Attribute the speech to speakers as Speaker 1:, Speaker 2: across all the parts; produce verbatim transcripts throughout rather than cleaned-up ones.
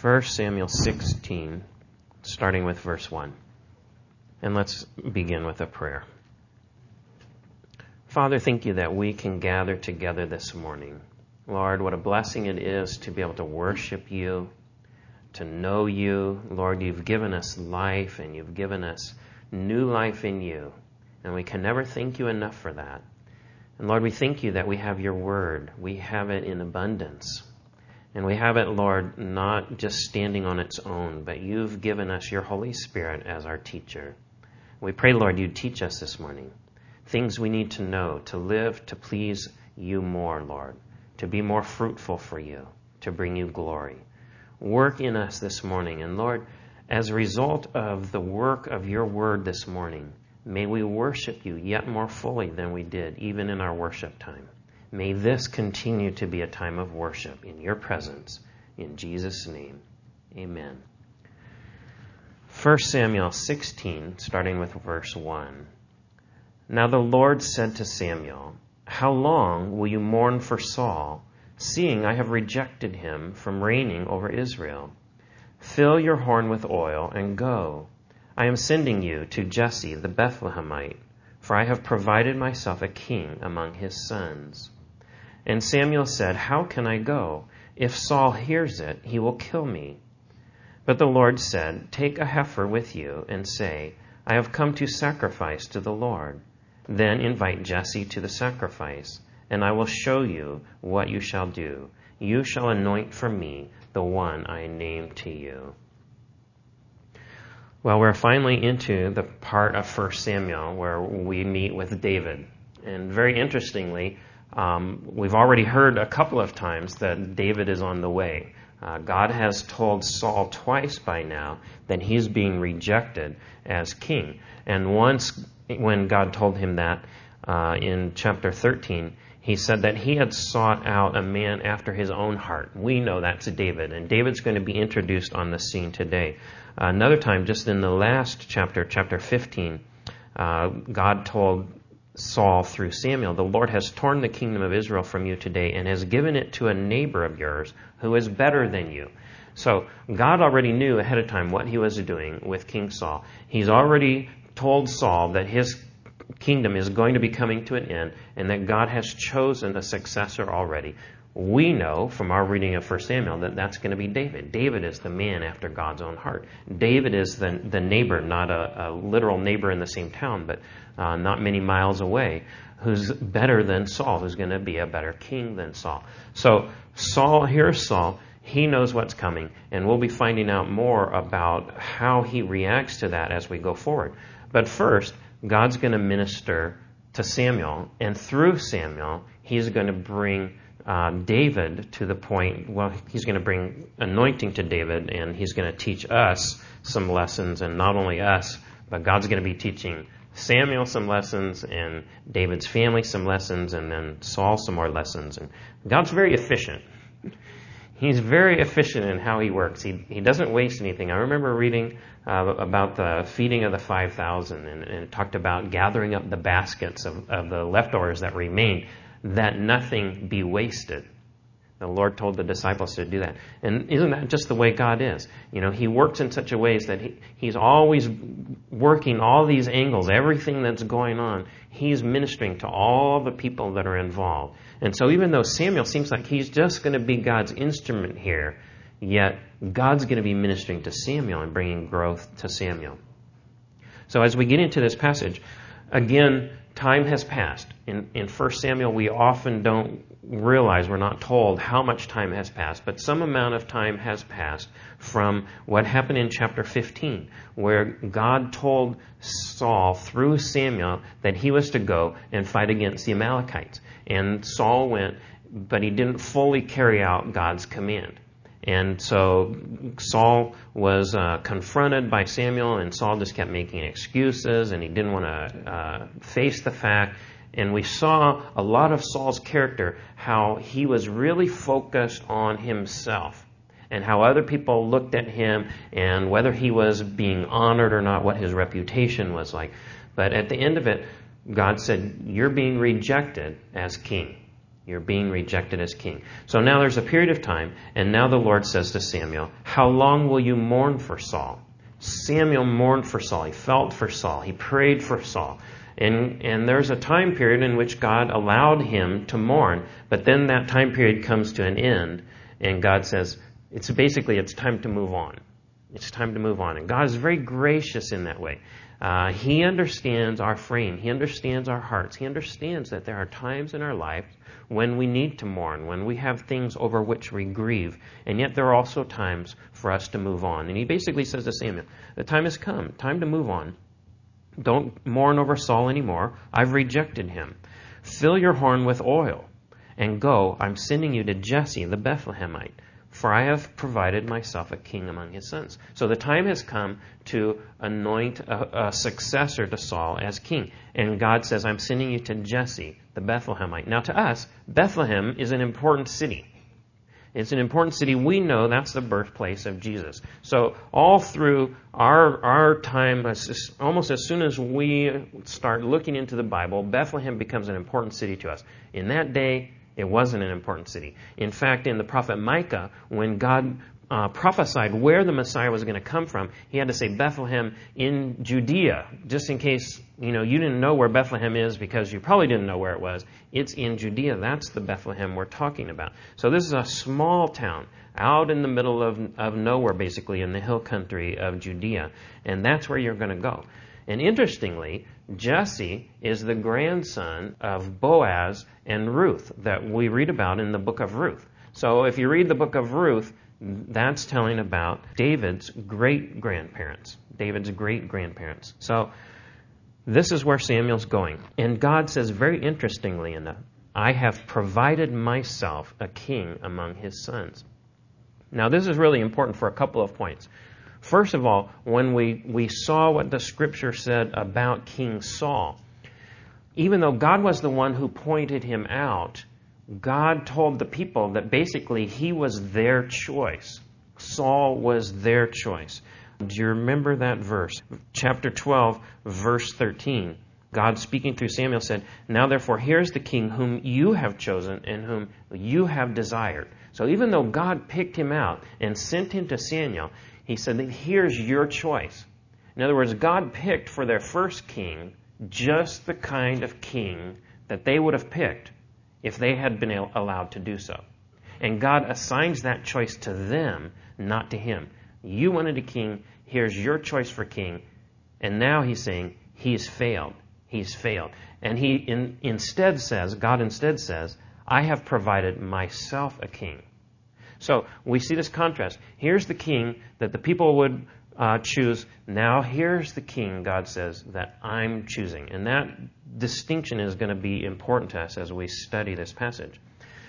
Speaker 1: First Samuel sixteen, starting with verse one. And let's begin with a prayer. Father, thank you that we can gather together this morning. Lord, what a blessing it is to be able to worship you, to know you. Lord, you've given us life and you've given us new life in you. And we can never thank you enough for that. And Lord, we thank you that we have your word. We have it in abundance. And we have it, Lord, not just standing on its own, but you've given us your Holy Spirit as our teacher. We pray, Lord, you teach us this morning things we need to know to live, to please you more, Lord, to be more fruitful for you, to bring you glory. Work in us this morning. And Lord, as a result of the work of your word this morning, may we worship you yet more fully than we did, even in our worship time. May this continue to be a time of worship in your presence. In Jesus' name, amen. First Samuel sixteen, starting with verse one. Now the Lord said to Samuel, "How long will you mourn for Saul, seeing I have rejected him from reigning over Israel? Fill your horn with oil and go. I am sending you to Jesse the Bethlehemite, for I have provided myself a king among his sons." And Samuel said, "How can I go? If Saul hears it, he will kill me." But the Lord said, "Take a heifer with you and say, 'I have come to sacrifice to the Lord.' Then invite Jesse to the sacrifice, and I will show you what you shall do. You shall anoint for me the one I name to you." Well, we're finally into the part of First Samuel where we meet with David. And very interestingly, um, we've already heard a couple of times that David is on the way. Uh, God has told Saul twice by now that he's being rejected as king. And once when God told him that uh, in chapter thirteen, he said that he had sought out a man after his own heart. We know that's David, and David's going to be introduced on the scene today. Uh, another time, just in the last chapter, chapter fifteen, uh, God told Saul through Samuel, "The Lord has torn the kingdom of Israel from you today and has given it to a neighbor of yours who is better than you." So God already knew ahead of time what he was doing with King Saul. He's already told Saul that his kingdom is going to be coming to an end and that God has chosen a successor already. We know from our reading of First Samuel that that's going to be David. David is the man after God's own heart. David is the, the neighbor, not a, a literal neighbor in the same town, but uh, not many miles away, who's better than Saul, who's going to be a better king than Saul. So Saul, here's Saul. He knows what's coming, and we'll be finding out more about how he reacts to that as we go forward. But first, God's going to minister to Samuel, and through Samuel, he's going to bring uh, David to the point, well, he's going to bring anointing to David, and he's going to teach us some lessons, and not only us, but God's going to be teaching Samuel some lessons, and David's family some lessons, and then Saul some more lessons. And God's very efficient. He's very efficient in how he works. He he doesn't waste anything. I remember reading uh, about the feeding of the five thousand, and, and it talked about gathering up the baskets of, of the leftovers that remained, that nothing be wasted. The Lord told the disciples to do that. And isn't that just the way God is? You know, he works in such a ways that he, he's always working all these angles, everything that's going on. He's ministering to all the people that are involved. And so even though Samuel seems like he's just going to be God's instrument here, yet God's going to be ministering to Samuel and bringing growth to Samuel. So as we get into this passage, again, time has passed. In, in First Samuel, we often don't realize, we're not told how much time has passed, but some amount of time has passed from what happened in chapter fifteen, where God told Saul through Samuel that he was to go and fight against the Amalekites. And Saul went, but he didn't fully carry out God's command. And so Saul was uh, confronted by Samuel, and Saul just kept making excuses, and he didn't want to uh, face the fact. And we saw a lot of Saul's character, how he was really focused on himself and how other people looked at him and whether he was being honored or not, what his reputation was like. But at the end of it, God said, "You're being rejected as king." You're being rejected as king. So now there's a period of time, and now the Lord says to Samuel, how long will you mourn for Saul? Samuel mourned for Saul. He felt for Saul. He prayed for Saul. And, and there's a time period in which God allowed him to mourn, but then that time period comes to an end, and God says, it's basically, it's time to move on. It's time to move on. And God is very gracious in that way. Uh, he understands our frame. He understands our hearts. He understands that there are times in our life when we need to mourn, when we have things over which we grieve. And yet there are also times for us to move on. And he basically says to Samuel, the time has come. Time to move on. Don't mourn over Saul anymore. I've rejected him. Fill your horn with oil and go. I'm sending you to Jesse the Bethlehemite, for I have provided myself a king among his sons. So the time has come to anoint a, a successor to Saul as king. And God says, I'm sending you to Jesse the Bethlehemite. Now to us, Bethlehem is an important city. It's an important city. We know that's the birthplace of Jesus. So all through our our time, almost as soon as we start looking into the Bible, Bethlehem becomes an important city to us. In that day, it wasn't an important city. In fact, in the prophet Micah, when God uh, prophesied where the Messiah was going to come from, he had to say Bethlehem in Judea, just in case you know you didn't know where Bethlehem is because you probably didn't know where it was. It's in Judea. That's the Bethlehem we're talking about. So this is a small town out in the middle of, of nowhere, basically, in the hill country of Judea. And that's where you're going to go. And interestingly, Jesse is the grandson of Boaz and Ruth that we read about in the book of Ruth. So if you read the book of Ruth, that's telling about David's great-grandparents. David's great-grandparents. So this is where Samuel's going. And God says, very interestingly enough, I have provided myself a king among his sons. Now this is really important for a couple of points. First of all, when we, we saw what the Scripture said about King Saul, even though God was the one who pointed him out, God told the people that basically he was their choice. Saul was their choice. Do you remember that verse? Chapter twelve, verse thirteen. God speaking through Samuel said, now therefore here's the king whom you have chosen and whom you have desired. So even though God picked him out and sent him to Samuel, he said, here's your choice. In other words, God picked for their first king just the kind of king that they would have picked if they had been allowed to do so. And God assigns that choice to them, not to him. You wanted a king, here's your choice for king. And now he's saying, he's failed. He's failed. And he in, instead says, God instead says, I have provided myself a king. So we see this contrast. Here's the king that the people would uh, choose. Now here's the king, God says, that I'm choosing. And that distinction is going to be important to us as we study this passage.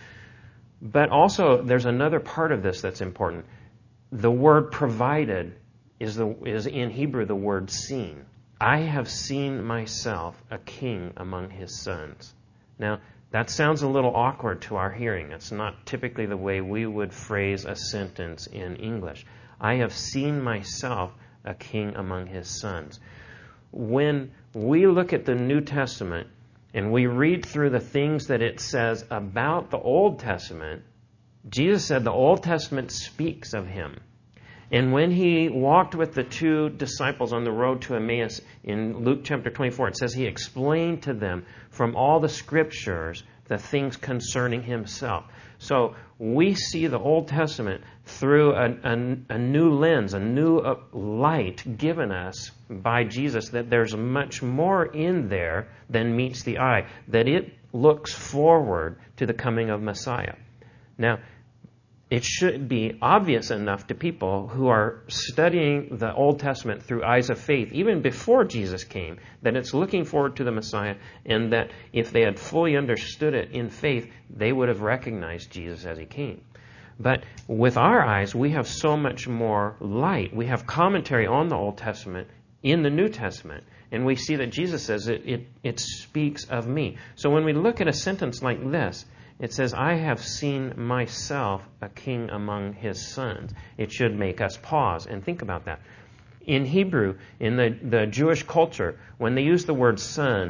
Speaker 1: But also there's another part of this that's important. The word provided is, the, is in Hebrew the word seen. I have seen myself a king among his sons. Now, that sounds a little awkward to our hearing. It's not typically the way we would phrase a sentence in English. I have seen myself a king among his sons. When we look at the New Testament and we read through the things that it says about the Old Testament, Jesus said the Old Testament speaks of him. And when he walked with the two disciples on the road to Emmaus in Luke chapter twenty-four, it says he explained to them from all the scriptures the things concerning himself. So we see the Old Testament through a, a, a new lens, a new uh, light given us by Jesus, that there's much more in there than meets the eye, that it looks forward to the coming of Messiah. Now, it should be obvious enough to people who are studying the Old Testament through eyes of faith, even before Jesus came, that it's looking forward to the Messiah, and that if they had fully understood it in faith, they would have recognized Jesus as he came. But with our eyes, we have so much more light. We have commentary on the Old Testament in the New Testament, and we see that Jesus says it, it, it speaks of me. So when we look at a sentence like this, it says, I have seen myself a king among his sons. It should make us pause and think about that. In Hebrew, in the, the Jewish culture, when they use the word son,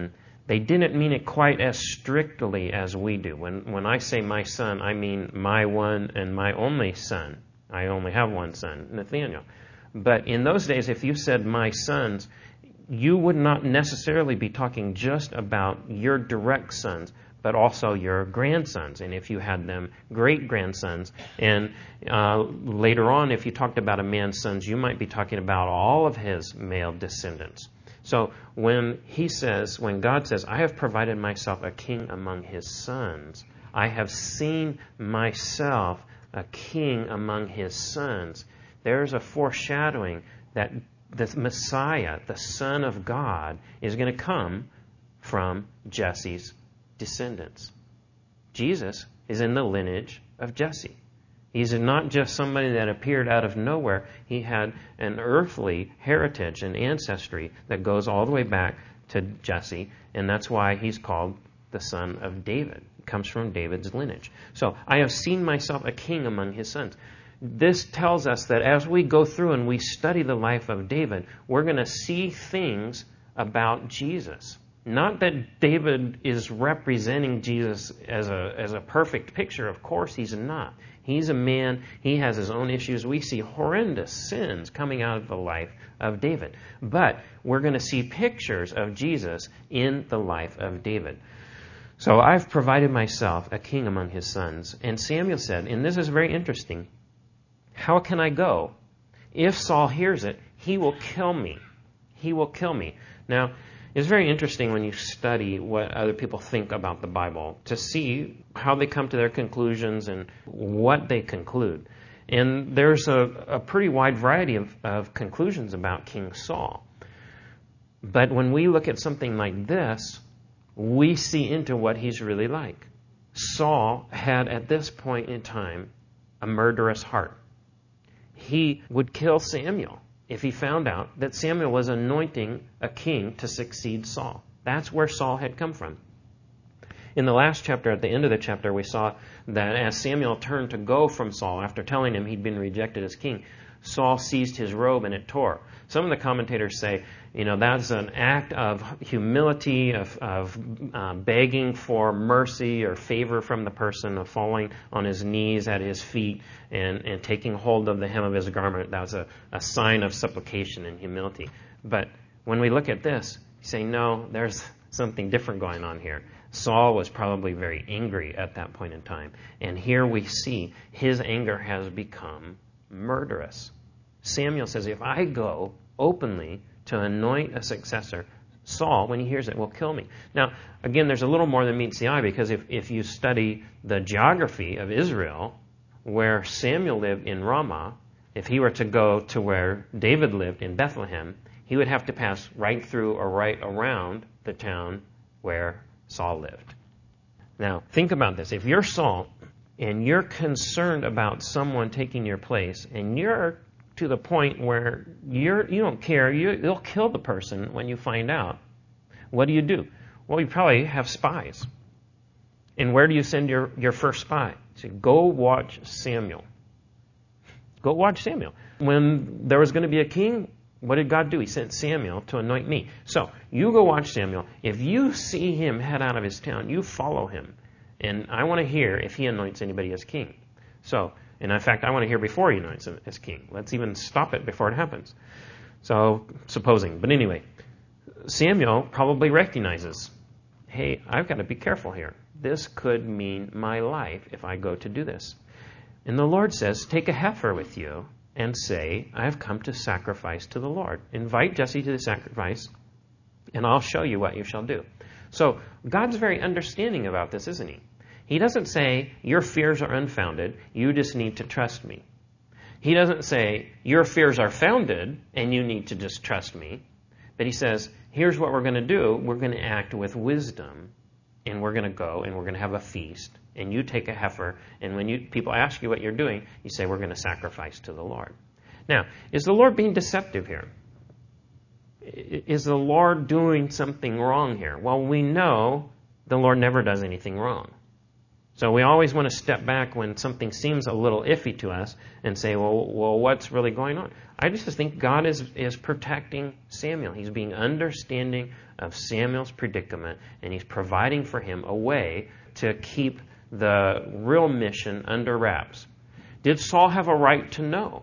Speaker 1: They didn't mean it quite as strictly as we do. When when I say my son, I mean my one and my only son. I only have one son, Nathaniel. But in those days, if you said my sons, you would not necessarily be talking just about your direct sons, but also your grandsons, and if you had them, great-grandsons. And uh, later on, if you talked about a man's sons, you might be talking about all of his male descendants. So when he says, when God says, I have provided myself a king among his sons, I have seen myself a king among his sons, there's a foreshadowing that the Messiah, the Son of God, is going to come from Jesse's descendants. Jesus is in the lineage of Jesse. He's not just somebody that appeared out of nowhere. He had an earthly heritage and ancestry that goes all the way back to Jesse, and that's why he's called the son of David. He comes from David's lineage. So, I have seen myself a king among his sons. This tells us that as we go through and we study the life of David, we're going to see things about Jesus. Not that David is representing Jesus as a as a perfect picture. Of course he's not. He's a man. He has his own issues. We see horrendous sins coming out of the life of David. But we're going to see pictures of Jesus in the life of David. So I've provided myself a king among his sons. And Samuel said, and this is very interesting, how can I go? If Saul hears it, he will kill me. He will kill me. Now, it's very interesting when you study what other people think about the Bible to see how they come to their conclusions and what they conclude. And there's a, a pretty wide variety of, of conclusions about King Saul. But when we look at something like this, we see into what he's really like. Saul had, at this point in time, a murderous heart. He would kill Samuel if he found out that Samuel was anointing a king to succeed Saul. That's where Saul had come from. In the last chapter, at the end of the chapter, we saw that as Samuel turned to go from Saul after telling him he'd been rejected as king, Saul seized his robe and it tore. Some of the commentators say, you know, that's an act of humility, of, of uh, begging for mercy or favor from the person, of falling on his knees at his feet and, and taking hold of the hem of his garment. That was a, a sign of supplication and humility. But when we look at this, you say, no, there's something different going on here. Saul was probably very angry at that point in time. And here we see his anger has become murderous. Samuel says, if I go openly to anoint a successor, Saul, when he hears it, will kill me. Now, again, there's a little more than meets the eye, because if, if you study the geography of Israel, where Samuel lived in Ramah, if he were to go to where David lived in Bethlehem, he would have to pass right through or right around the town where Saul lived. Now, think about this. If you're Saul and you're concerned about someone taking your place, and you're to the point where you're, you don't care, you, you'll kill the person when you find out, what do you do? Well, you probably have spies. And where do you send your, your first spy? You say, go watch Samuel. Go watch Samuel. When there was going to be a king, what did God do? He sent Samuel to anoint me. So, you go watch Samuel. If you see him head out of his town, you follow him. And I want to hear if he anoints anybody as king. So, and in fact, I want to hear before he anoints him as king. Let's even stop it before it happens. So, supposing. But anyway, Samuel probably recognizes, hey, I've got to be careful here. This could mean my life if I go to do this. And the Lord says, take a heifer with you and say, I have come to sacrifice to the Lord. Invite Jesse to the sacrifice, and I'll show you what you shall do. So, God's very understanding about this, isn't he? He doesn't say, your fears are unfounded, you just need to trust me. He doesn't say, your fears are founded, and you need to just trust me. But he says, here's what we're going to do. We're going to act with wisdom, and we're going to go, and we're going to have a feast, and you take a heifer, and when you people ask you what you're doing, you say, we're going to sacrifice to the Lord. Now, is the Lord being deceptive here? Is the Lord doing something wrong here? Well, we know the Lord never does anything wrong. So we always want to step back when something seems a little iffy to us and say, well, well, what's really going on? I just think God is, is protecting Samuel. He's being understanding of Samuel's predicament, and he's providing for him a way to keep the real mission under wraps. Did Saul have a right to know?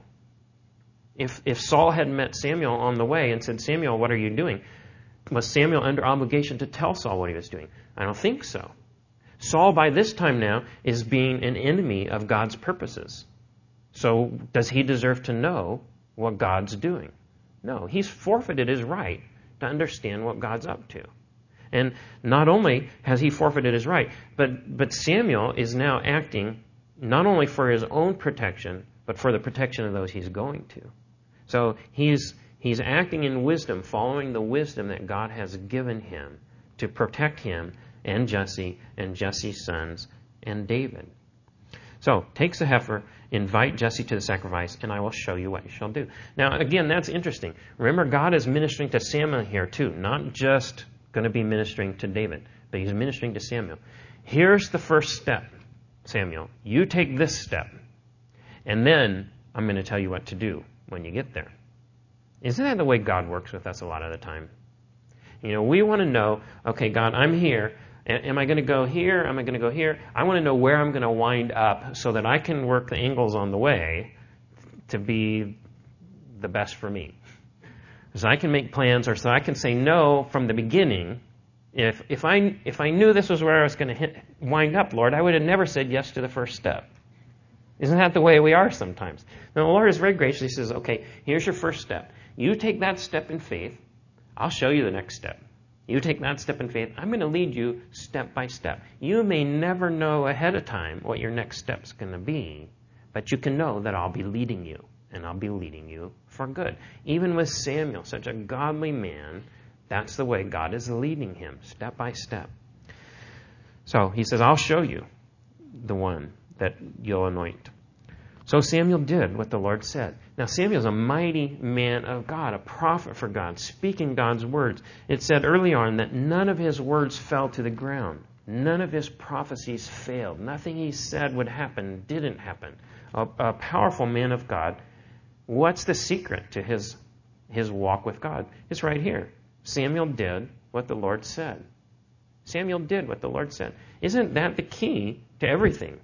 Speaker 1: If, if Saul had met Samuel on the way and said, Samuel, what are you doing? Was Samuel under obligation to tell Saul what he was doing? I don't think so. Saul, by this time now, is being an enemy of God's purposes. So does he deserve to know what God's doing? No, he's forfeited his right to understand what God's up to. And not only has he forfeited his right, but, but Samuel is now acting not only for his own protection, but for the protection of those he's going to. So he's he's acting in wisdom, following the wisdom that God has given him to protect him and Jesse and Jesse's sons and David. So, takes a heifer, invite Jesse to the sacrifice, and I will show you what you shall do. Now, again, that's interesting. Remember, God is ministering to Samuel here too, not just going to be ministering to David, but he's ministering to Samuel. Here's the first step, Samuel. You take this step, and then I'm going to tell you what to do when you get there. Isn't that the way God works with us a lot of the time? You know, we want to know, okay, God, I'm here. Am I going to go here? Am I going to go here? I want to know where I'm going to wind up so that I can work the angles on the way to be the best for me. So I can make plans, or so I can say no from the beginning. If if I if I knew this was where I was going to hit, wind up, Lord, I would have never said yes to the first step. Isn't that the way we are sometimes? Now, the Lord is very gracious. He says, okay, here's your first step. You take that step in faith. I'll show you the next step. You take that step in faith. I'm going to lead you step by step. You may never know ahead of time what your next step's going to be, but you can know that I'll be leading you, and I'll be leading you for good. Even with Samuel, such a godly man, that's the way God is leading him, step by step. So he says, I'll show you the one that you'll anoint. So Samuel did what the Lord said. Now Samuel's a mighty man of God, a prophet for God, speaking God's words. It said early on that none of his words fell to the ground. None of his prophecies failed. Nothing he said would happen didn't happen. A, a powerful man of God. What's the secret to his, his walk with God? It's right here. Samuel did what the Lord said. Samuel did what the Lord said. Isn't that the key to everything?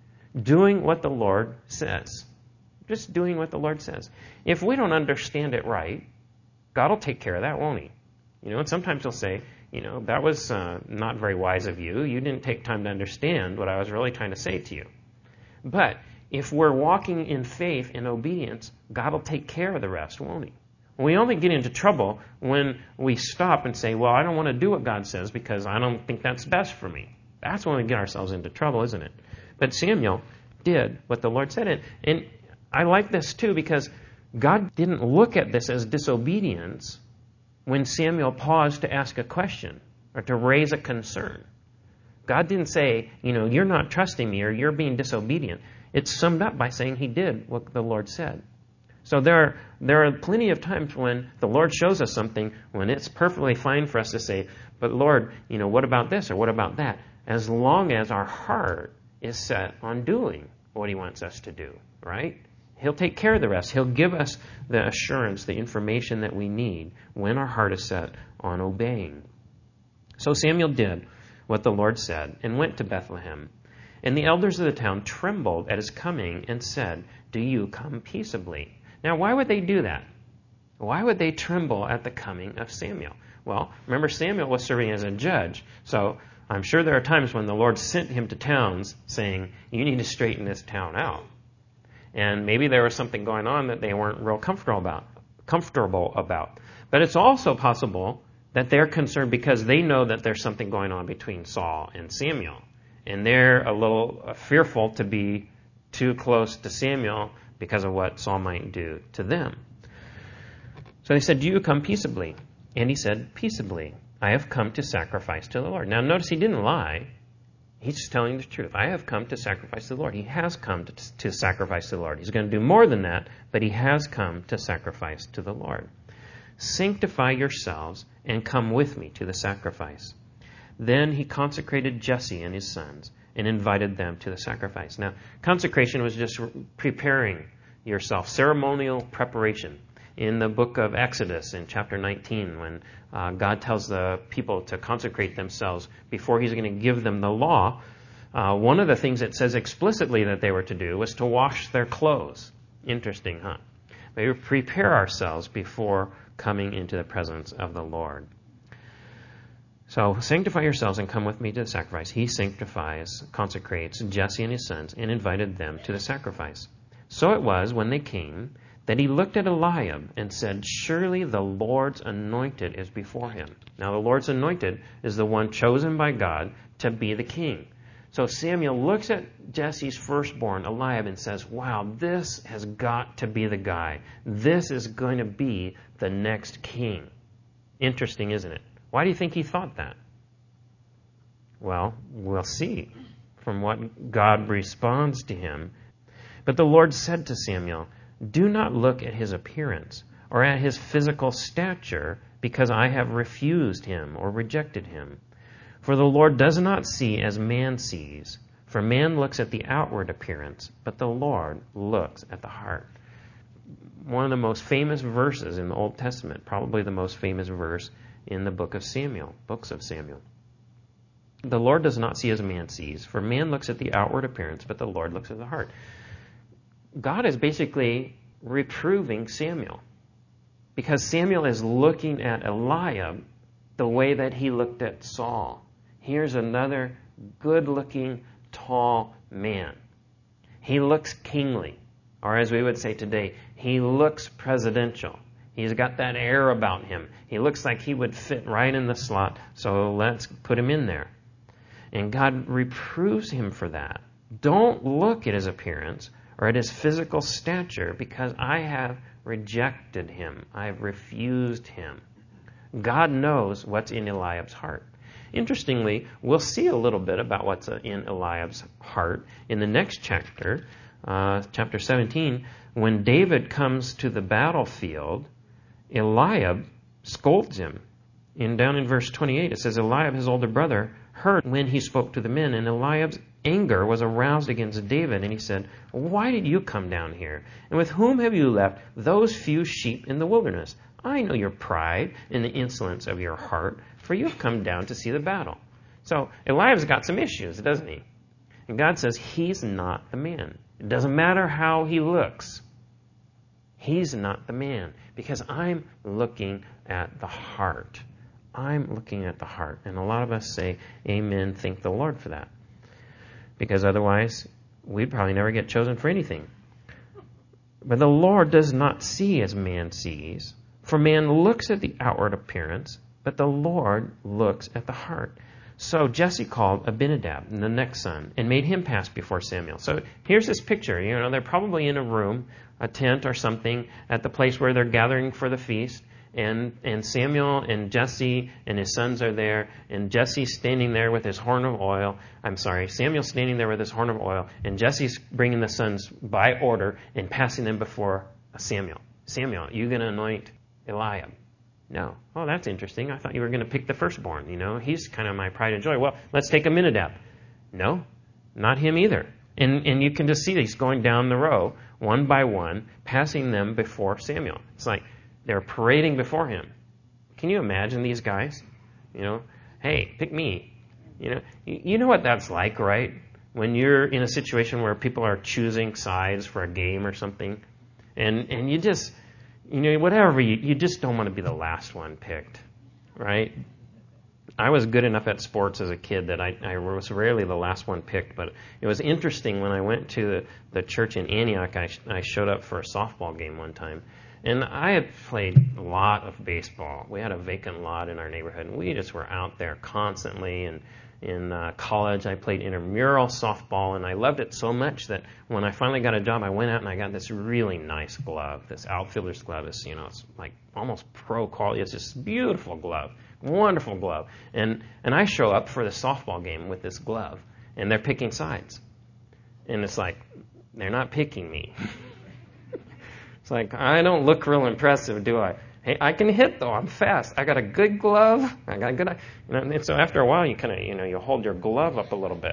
Speaker 1: Doing what the Lord says. Just doing what the Lord says. If we don't understand it right, God will take care of that, won't he? You know, and sometimes he'll say, you know, that was uh, not very wise of you. You didn't take time to understand what I was really trying to say to you. But if we're walking in faith and obedience, God will take care of the rest, won't he? We only get into trouble when we stop and say, well, I don't want to do what God says because I don't think that's best for me. That's when we get ourselves into trouble, isn't it? But Samuel did what the Lord said. And I like this too because God didn't look at this as disobedience when Samuel paused to ask a question or to raise a concern. God didn't say, you know, you're not trusting me or you're being disobedient. It's summed up by saying he did what the Lord said. So there are, there are plenty of times when the Lord shows us something when it's perfectly fine for us to say, but Lord, you know, what about this or what about that? As long as our heart is set on doing what he wants us to do, right? He'll take care of the rest. He'll give us the assurance, the information that we need when our heart is set on obeying. So Samuel did what the Lord said and went to Bethlehem. And the elders of the town trembled at his coming and said, do you come peaceably? Now, why would they do that? Why would they tremble at the coming of Samuel? Well, remember Samuel was serving as a judge, so I'm sure there are times when the Lord sent him to towns saying, you need to straighten this town out. And maybe there was something going on that they weren't real comfortable about. comfortable about. But it's also possible that they're concerned because they know that there's something going on between Saul and Samuel. And they're a little fearful to be too close to Samuel because of what Saul might do to them. So they said, do you come peaceably? And he said, peaceably. I have come to sacrifice to the Lord. Now notice he didn't lie. He's just telling the truth. I have come to sacrifice to the Lord. He has come to, to sacrifice to the Lord. He's going to do more than that, but he has come to sacrifice to the Lord. Sanctify yourselves and come with me to the sacrifice. Then he consecrated Jesse and his sons and invited them to the sacrifice. Now, consecration was just preparing yourself, ceremonial preparation. In the book of Exodus, in chapter nineteen, when uh, God tells the people to consecrate themselves before he's going to give them the law, uh, one of the things it says explicitly that they were to do was to wash their clothes. Interesting, huh? We prepare ourselves before coming into the presence of the Lord. So, sanctify yourselves and come with me to the sacrifice. He sanctifies, consecrates Jesse and his sons, and invited them to the sacrifice. So it was, when they came, that he looked at Eliab and said, surely the Lord's anointed is before him. Now, the Lord's anointed is the one chosen by God to be the king. So Samuel looks at Jesse's firstborn, Eliab, and says, wow, this has got to be the guy. This is going to be the next king. Interesting, isn't it? Why do you think he thought that? Well, we'll see from what God responds to him. But the Lord said to Samuel, do not look at his appearance or at his physical stature, because I have refused him or rejected him. For the Lord does not see as man sees. For man looks at the outward appearance, but the Lord looks at the heart. One of the most famous verses in the Old Testament, probably the most famous verse in the book of Samuel, books of Samuel. The Lord does not see as man sees, for man looks at the outward appearance, but the Lord looks at the heart. God is basically reproving Samuel, because Samuel is looking at Eliab the way that he looked at Saul. Here's another good-looking, tall man. He looks kingly, or as we would say today, he looks presidential. He's got that air about him. He looks like he would fit right in the slot, so let's put him in there. And God reproves him for that. Don't look at his appearance or at his physical stature, because I have rejected him. I have refused him. God knows what's in Eliab's heart. Interestingly, we'll see a little bit about what's in Eliab's heart in the next chapter, uh, chapter seventeen. When David comes to the battlefield, Eliab scolds him. In, down in verse twenty-eight, it says, Eliab, his older brother, heard when he spoke to the men, and Eliab's anger was aroused against David, and he said, why did you come down here? And with whom have you left those few sheep in the wilderness? I know your pride and the insolence of your heart, for you have come down to see the battle. So Eliab's got some issues, doesn't he? And God says he's not the man. It doesn't matter how he looks. He's not the man, because I'm looking at the heart. I'm looking at the heart. And a lot of us say, amen, thank the Lord for that. Because otherwise, we'd probably never get chosen for anything. But the Lord does not see as man sees. For man looks at the outward appearance, but the Lord looks at the heart. So Jesse called Abinadab, the next son, and made him pass before Samuel. So here's this picture. You know, they're probably in a room, a tent or something, at the place where they're gathering for the feast. And and Samuel and Jesse and his sons are there, and Jesse's standing there with his horn of oil. I'm sorry, Samuel's standing there with his horn of oil, and Jesse's bringing the sons by order and passing them before Samuel. Samuel, you going to anoint Eliab? No. Oh, that's interesting. I thought you were going to pick the firstborn. You know, he's kind of my pride and joy. Well, let's take Aminadab. No, not him either. And and you can just see he's going down the row, one by one, passing them before Samuel. It's like they're parading before him. Can you imagine these guys? You know, hey, pick me. You know, you know what that's like, right? When you're in a situation where people are choosing sides for a game or something, and and you just, you know, whatever, you, you just don't want to be the last one picked, right? I was good enough at sports as a kid that I, I was rarely the last one picked, but it was interesting when I went to the, the church in Antioch, I, I showed up for a softball game one time. And I had played a lot of baseball. We had a vacant lot in our neighborhood, and we just were out there constantly. And in uh, college, I played intramural softball, and I loved it so much that when I finally got a job, I went out and I got this really nice glove. This outfielder's glove is, you know, it's like almost pro quality. It's this beautiful glove, wonderful glove. And and I show up for the softball game with this glove, and they're picking sides. And it's like, they're not picking me. It's like, I don't look real impressive, do I? Hey, I can hit, though. I'm fast. I got a good glove. I got a good... You know, and so after a while, you kind of, you know, you hold your glove up a little bit.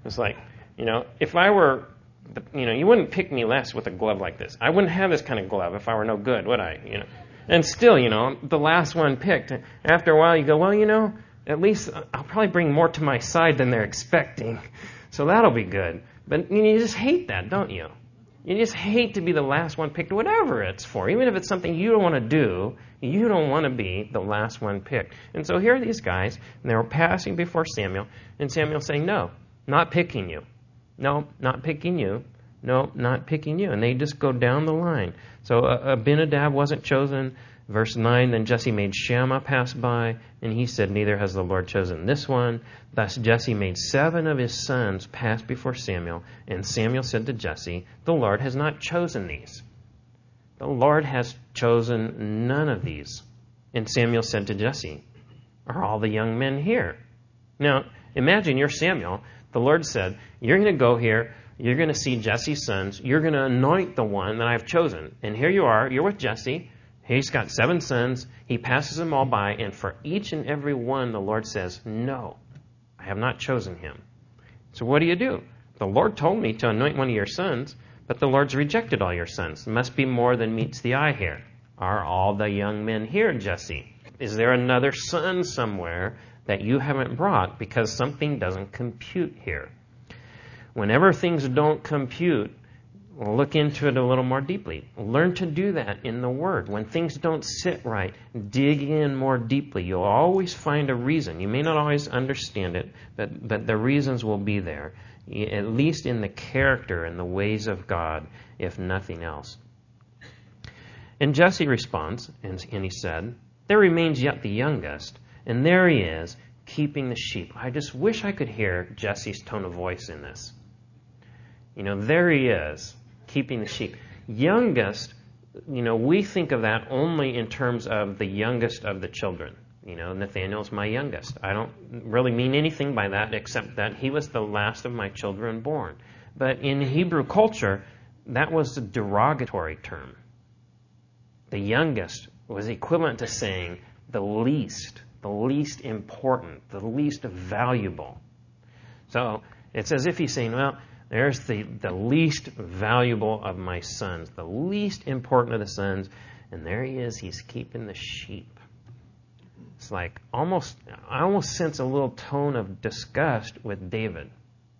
Speaker 1: It's like, you know, if I were, you know, you wouldn't pick me less with a glove like this. I wouldn't have this kind of glove if I were no good, would I? You know, and still, you know, the last one picked. After a while, you go, well, you know, at least I'll probably bring more to my side than they're expecting, so that'll be good. But you know, you just hate that, don't you? You just hate to be the last one picked, whatever it's for. Even if it's something you don't want to do, you don't want to be the last one picked. And so here are these guys, and they were passing before Samuel, and Samuel saying, no, not picking you. No, not picking you. No, not picking you. And they just go down the line. So uh, Abinadab wasn't chosen. Verse nine, then Jesse made Shammah pass by, and he said, neither has the Lord chosen this one. Thus Jesse made seven of his sons pass before Samuel, and Samuel said to Jesse, the Lord has not chosen these. The Lord has chosen none of these. And Samuel said to Jesse, are all the young men here? Now, imagine you're Samuel. The Lord said, you're going to go here, you're going to see Jesse's sons, you're going to anoint the one that I've chosen. And here you are, you're with Jesse. He's got seven sons. He passes them all by, and for each and every one, the Lord says, no, I have not chosen him. So what do you do? The Lord told me to anoint one of your sons, but the Lord's rejected all your sons. There must be more than meets the eye here. Are all the young men here, Jesse? Is there another son somewhere that you haven't brought because something doesn't compute here? Whenever things don't compute, look into it a little more deeply. Learn to do that in the Word. When things don't sit right, dig in more deeply. You'll always find a reason. You may not always understand it, but, but the reasons will be there, at least in the character and the ways of God, if nothing else. And Jesse responds, and, and he said, there remains yet the youngest, and there he is, keeping the sheep. I just wish I could hear Jesse's tone of voice in this. You know, there he is, keeping the sheep. Youngest, you know, we think of that only in terms of the youngest of the children. You know, Nathaniel's my youngest. I don't really mean anything by that except that he was the last of my children born. But in Hebrew culture, that was a derogatory term. The youngest was equivalent to saying the least, the least important, the least valuable. So it's as if he's saying, well, there's the, the least valuable of my sons, the least important of the sons, and there he is, he's keeping the sheep. It's like almost, I almost sense a little tone of disgust with David.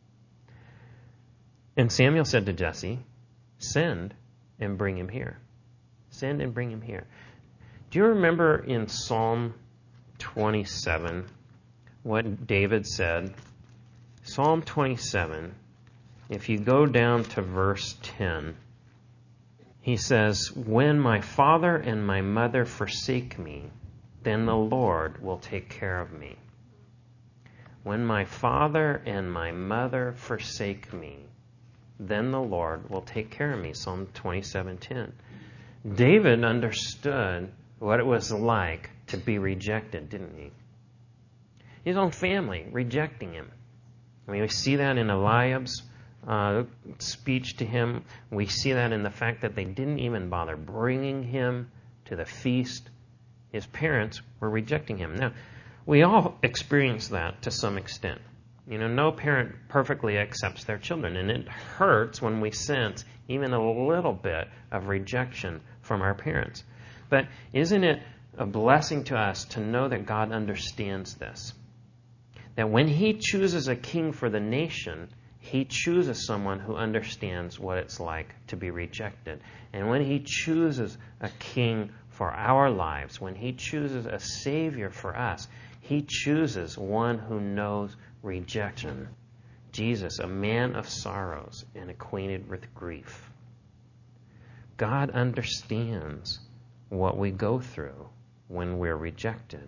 Speaker 1: And Samuel said to Jesse, send and bring him here. Send and bring him here. Do you remember in Psalm twenty-seven what David said? Psalm twenty-seven, if you go down to verse ten, he says, when my father and my mother forsake me, then the Lord will take care of me. When my father and my mother forsake me, then the Lord will take care of me. Psalm twenty-seven ten. David understood what it was like to be rejected, didn't he? His own family rejecting him. I mean, we see that in Eliab's uh, speech to him. We see that in the fact that they didn't even bother bringing him to the feast. His parents were rejecting him. Now, we all experience that to some extent. You know, no parent perfectly accepts their children, and it hurts when we sense even a little bit of rejection from our parents. But isn't it a blessing to us to know that God understands this? That when He chooses a king for the nation, He chooses someone who understands what it's like to be rejected. And when He chooses a king for our lives, when He chooses a Savior for us, He chooses one who knows rejection. Jesus, a man of sorrows and acquainted with grief. God understands what we go through when we're rejected.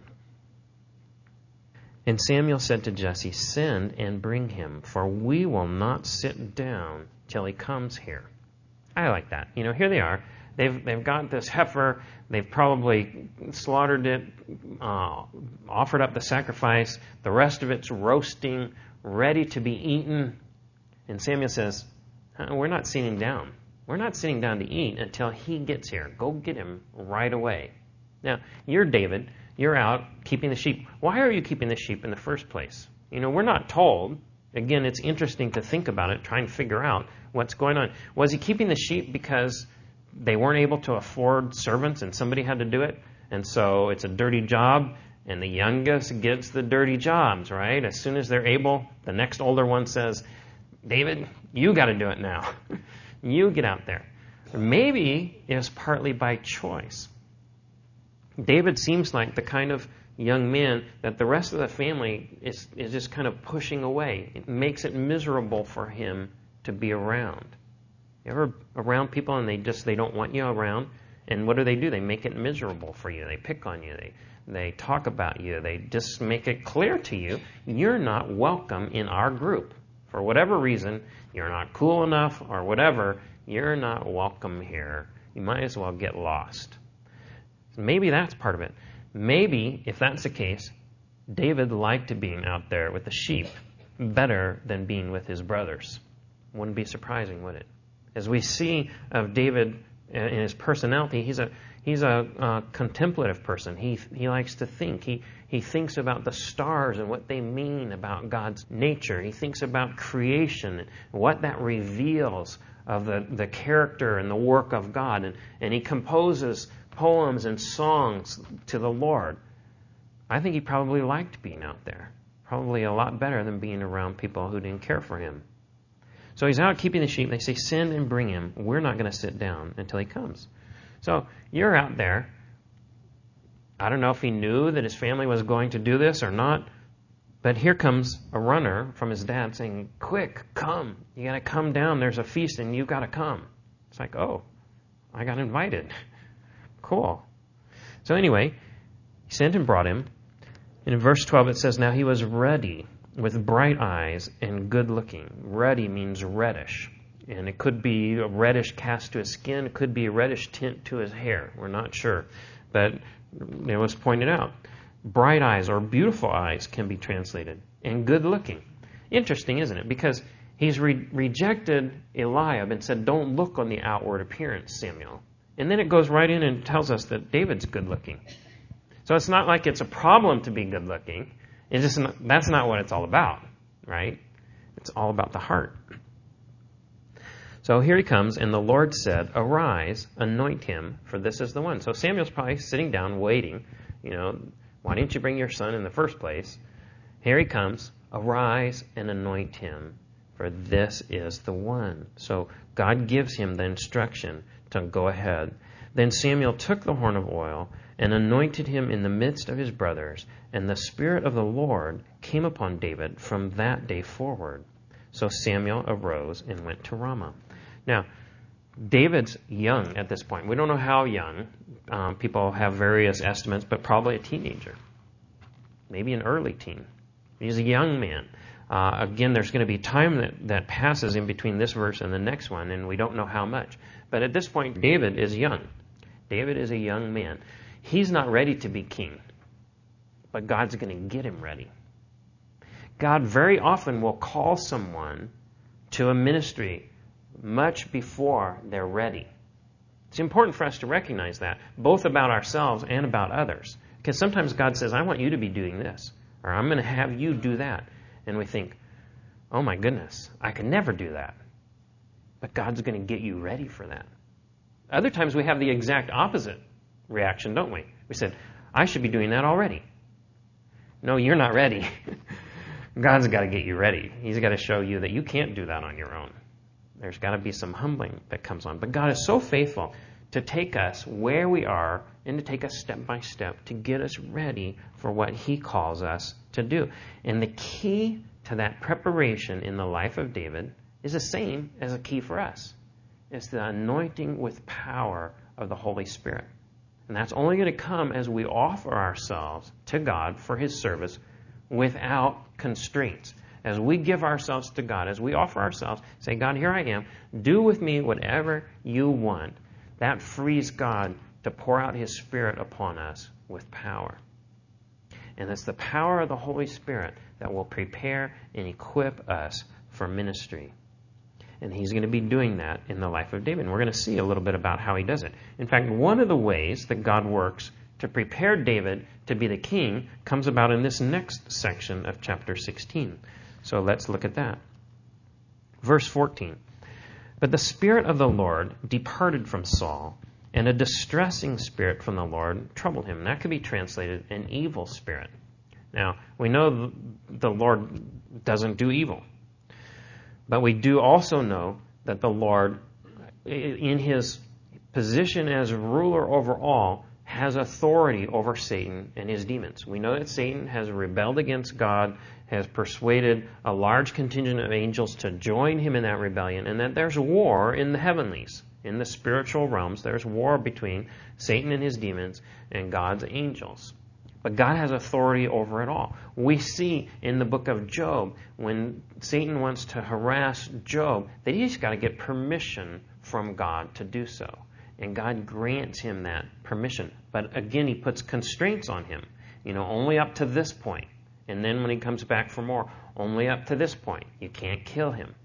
Speaker 1: And Samuel said to Jesse, send and bring him, for we will not sit down till he comes here. I like that. You know, here they are. They've they've got this heifer. They've probably slaughtered it, uh, offered up the sacrifice. The rest of it's roasting, ready to be eaten. And Samuel says, we're not sitting down. We're not sitting down to eat until he gets here. Go get him right away. Now, you're David. You're out keeping the sheep. Why are you keeping the sheep in the first place? You know, we're not told. Again, it's interesting to think about it, try and figure out what's going on. Was he keeping the sheep because they weren't able to afford servants and somebody had to do it? And so it's a dirty job, and the youngest gets the dirty jobs, right? As soon as they're able, the next older one says, David, you got to do it now. You get out there. Or maybe it was partly by choice. David seems like the kind of young man that the rest of the family is, is just kind of pushing away. It makes it miserable for him to be around. You ever around people and they just they don't want you around? And what do they do? They make it miserable for you. They pick on you. They they talk about you. They just make it clear to you you're not welcome in our group. For whatever reason, you're not cool enough or whatever, you're not welcome here. You might as well get lost. Maybe that's part of it. Maybe, if that's the case, David liked being out there with the sheep better than being with his brothers. Wouldn't be surprising, would it? As we see of David in his personality, he's a he's a uh, contemplative person. He he likes to think. He he thinks about the stars and what they mean about God's nature. He thinks about creation and what that reveals of the, the character and the work of God. And, and he composes poems and songs to the Lord. I think he probably liked being out there. Probably a lot better than being around people who didn't care for him. So he's out keeping the sheep. They say, send and bring him. We're not going to sit down until he comes. So you're out there. I don't know if he knew that his family was going to do this or not, but here comes a runner from his dad saying, quick, come. You got to come down. There's a feast and you've got to come. It's like, oh, I got invited. Cool. So anyway, he sent and brought him. And in verse twelve it says, now he was ruddy, with bright eyes and good looking. Ruddy means reddish. And it could be a reddish cast to his skin. It could be a reddish tint to his hair. We're not sure. But it was pointed out. Bright eyes or beautiful eyes can be translated. And good looking. Interesting, isn't it? Because he's re- rejected Eliab and said, don't look on the outward appearance, Samuel. And then it goes right in and tells us that David's good looking. So it's not like it's a problem to be good looking. It's just not, that's not what it's all about, right? It's all about the heart. So here he comes, and the Lord said, arise, anoint him, for this is the one. So Samuel's probably sitting down, waiting. You know, why didn't you bring your son in the first place? Here he comes, arise and anoint him, for this is the one. So God gives him the instruction to go ahead. Then Samuel took the horn of oil and anointed him in the midst of his brothers, and the Spirit of the Lord came upon David from that day forward. So Samuel arose and went to Ramah. Now, David's young at this point. We don't know how young. Um, people have various estimates, but probably a teenager. Maybe an early teen. He's a young man. Uh, again, there's going to be time that, that passes in between this verse and the next one, and we don't know how much. But at this point, David is young. David is a young man. He's not ready to be king, but God's going to get him ready. God very often will call someone to a ministry much before they're ready. It's important for us to recognize that, both about ourselves and about others. Because sometimes God says, I want you to be doing this, or I'm going to have you do that. And we think, oh my goodness, I could never do that. But God's going to get you ready for that. Other times we have the exact opposite reaction, don't we? We said, I should be doing that already. No, you're not ready. God's got to get you ready. He's got to show you that you can't do that on your own. There's got to be some humbling that comes on. But God is so faithful to take us where we are and to take us step by step to get us ready for what He calls us to do. And the key to that preparation in the life of David is the same as a key for us. It's the anointing with power of the Holy Spirit. And that's only going to come as we offer ourselves to God for His service without constraints. As we give ourselves to God, as we offer ourselves, say, God, here I am. Do with me whatever you want. That frees God to pour out His Spirit upon us with power. And it's the power of the Holy Spirit that will prepare and equip us for ministry. And He's going to be doing that in the life of David. And we're going to see a little bit about how He does it. In fact, one of the ways that God works to prepare David to be the king comes about in this next section of chapter sixteen. So let's look at that. Verse fourteen. But the Spirit of the Lord departed from Saul, and a distressing spirit from the Lord troubled him. That could be translated an evil spirit. Now, we know the Lord doesn't do evil. But we do also know that the Lord, in his position as ruler over all, has authority over Satan and his demons. We know that Satan has rebelled against God, has persuaded a large contingent of angels to join him in that rebellion, and that there's war in the heavenlies. In the spiritual realms, there's war between Satan and his demons and God's angels. But God has authority over it all. We see in the book of Job, when Satan wants to harass Job, that he's got to get permission from God to do so. And God grants him that permission. But again, he puts constraints on him. You know, only up to this point. And then when he comes back for more, only up to this point. You can't kill him.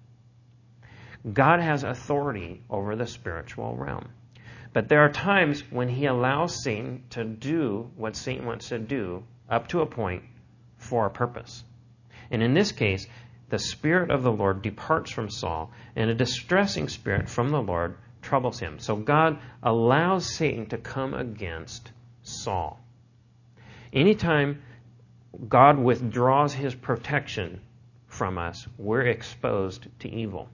Speaker 1: God has authority over the spiritual realm. But there are times when he allows Satan to do what Satan wants to do up to a point for a purpose. And in this case, the Spirit of the Lord departs from Saul, and a distressing spirit from the Lord troubles him. So God allows Satan to come against Saul. Anytime God withdraws his protection from us, we're exposed to evil.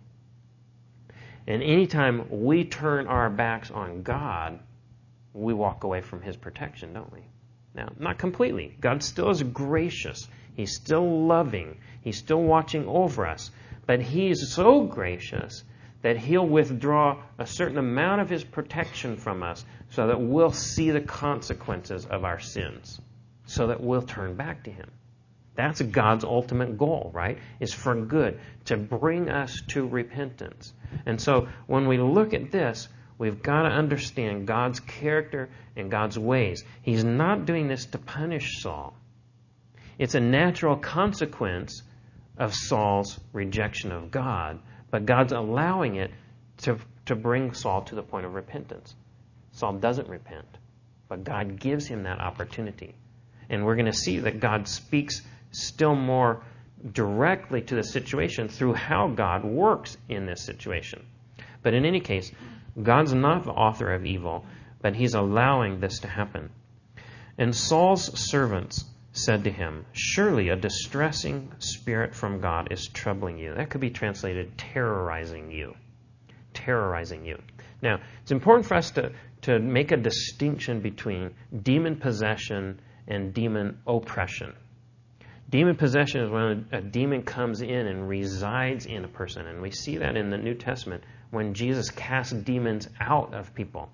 Speaker 1: And anytime we turn our backs on God, we walk away from his protection, don't we? Now, not completely. God still is gracious. He's still loving. He's still watching over us. But he's so gracious that he'll withdraw a certain amount of his protection from us so that we'll see the consequences of our sins, so that we'll turn back to him. That's God's ultimate goal, right? Is for good, to bring us to repentance. And so when we look at this, we've got to understand God's character and God's ways. He's not doing this to punish Saul. It's a natural consequence of Saul's rejection of God, but God's allowing it to, to bring Saul to the point of repentance. Saul doesn't repent, but God gives him that opportunity. And we're going to see that God speaks still more directly to the situation through how God works in this situation. But in any case, God's not the author of evil, but he's allowing this to happen. And Saul's servants said to him, "Surely a distressing spirit from God is troubling you." That could be translated terrorizing you. Terrorizing you. Now, it's important for us to, to make a distinction between demon possession and demon oppression. Demon possession is when a demon comes in and resides in a person. And we see that in the New Testament when Jesus cast demons out of people.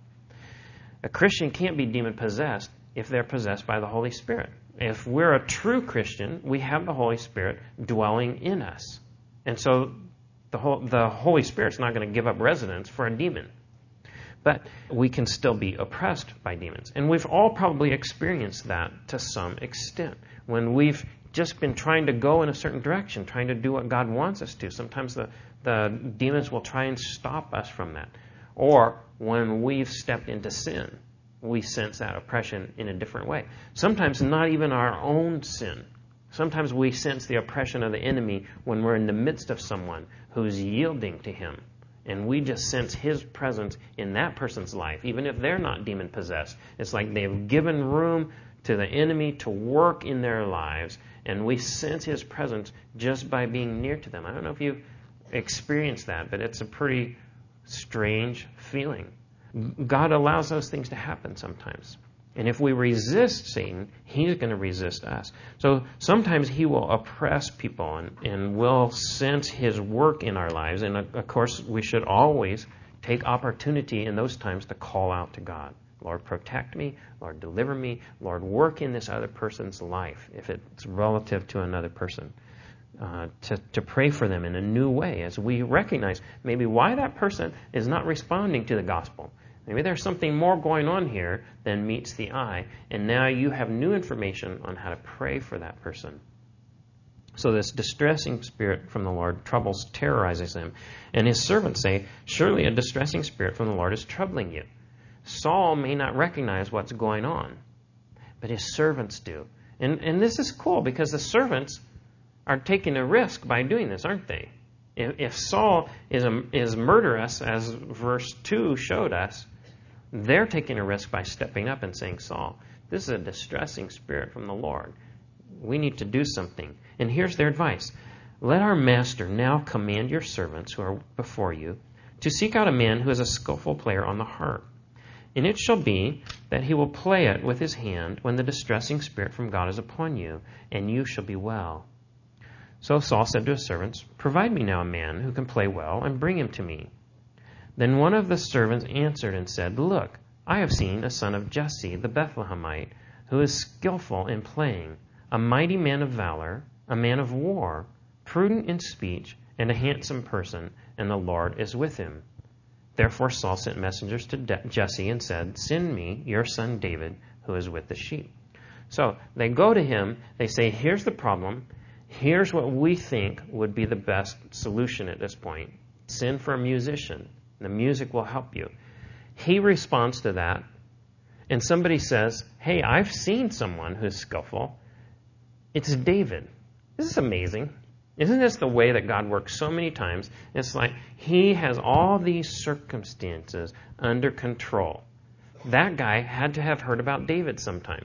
Speaker 1: A Christian can't be demon possessed if they're possessed by the Holy Spirit. If we're a true Christian, we have the Holy Spirit dwelling in us. And so the, whole, the Holy Spirit's not going to give up residence for a demon. But we can still be oppressed by demons. And we've all probably experienced that to some extent. When we've just been trying to go in a certain direction, trying to do what God wants us to. Sometimes the, the demons will try and stop us from that. Or when we've stepped into sin, we sense that oppression in a different way. Sometimes not even our own sin. Sometimes we sense the oppression of the enemy when we're in the midst of someone who's yielding to him. And we just sense his presence in that person's life, even if they're not demon-possessed. It's like they've given room to the enemy to work in their lives, and we sense his presence just by being near to them. I don't know if you've experienced that, but it's a pretty strange feeling. God allows those things to happen sometimes. And if we resist Satan, he's going to resist us. So sometimes he will oppress people, and, and we'll sense his work in our lives. And of course, we should always take opportunity in those times to call out to God. Lord, protect me. Lord, deliver me. Lord, work in this other person's life, if it's relative to another person. Uh, to, to pray for them in a new way as we recognize maybe why that person is not responding to the gospel. Maybe there's something more going on here than meets the eye, and now you have new information on how to pray for that person. So this distressing spirit from the Lord troubles, terrorizes him. And his servants say, "Surely a distressing spirit from the Lord is troubling you." Saul may not recognize what's going on, but his servants do. And, and this is cool because the servants are taking a risk by doing this, aren't they? If, if Saul is, a, is murderous, as verse two showed us, they're taking a risk by stepping up and saying, Saul, this is a distressing spirit from the Lord. We need to do something. And here's their advice. Let our master now command your servants who are before you to seek out a man who is a skillful player on the harp. And it shall be that he will play it with his hand when the distressing spirit from God is upon you, and you shall be well. So Saul said to his servants, Provide me now a man who can play well, and bring him to me. Then one of the servants answered and said, Look, I have seen a son of Jesse the Bethlehemite, who is skillful in playing, a mighty man of valor, a man of war, prudent in speech, and a handsome person, and the Lord is with him. Therefore Saul sent messengers to De- Jesse and said, Send me your son David, who is with the sheep. So they go to him, they say, here's the problem, here's what we think would be the best solution at this point. Send for a musician. The music will help you. He responds to that, and somebody says, Hey, I've seen someone who's skillful. It's David. This is amazing. Isn't this the way that God works so many times? It's like he has all these circumstances under control. That guy had to have heard about David sometime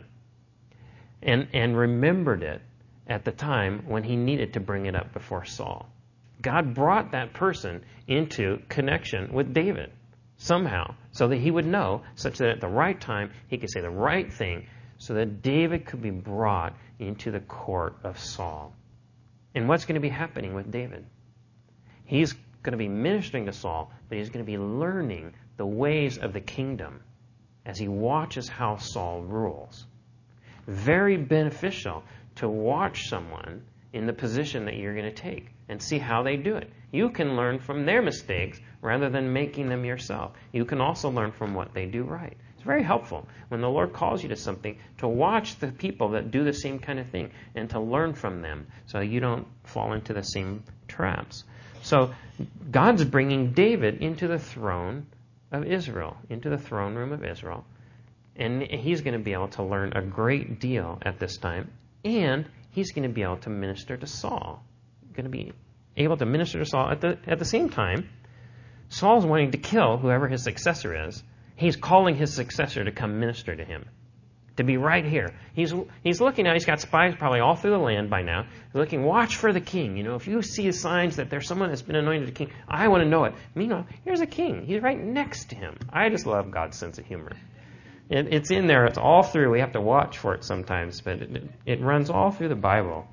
Speaker 1: and, and remembered it at the time when he needed to bring it up before Saul. God brought that person into connection with David somehow so that he would know, such that at the right time he could say the right thing so that David could be brought into the court of Saul. And what's going to be happening with David? He's going to be ministering to Saul, but he's going to be learning the ways of the kingdom as he watches how Saul rules. Very beneficial to watch someone in the position that you're going to take and see how they do it. You can learn from their mistakes rather than making them yourself. You can also learn from what they do right. It's very helpful when the Lord calls you to something to watch the people that do the same kind of thing and to learn from them so you don't fall into the same traps. So God's bringing David into the throne of Israel, into the throne room of Israel, and he's going to be able to learn a great deal at this time, and he's going to be able to minister to Saul. Going to be able to minister to Saul at the at the same time. Saul's wanting to kill whoever his successor is. He's calling his successor to come minister to him, to be right here. He's he's looking out. He's got spies probably all through the land by now. He's looking, watch for the king. You know, if you see signs that there's someone that's been anointed a king, I want to know it. Meanwhile, here's a king. He's right next to him. I just love God's sense of humor. It, it's in there. It's all through. We have to watch for it sometimes, but it, it runs all through the Bible.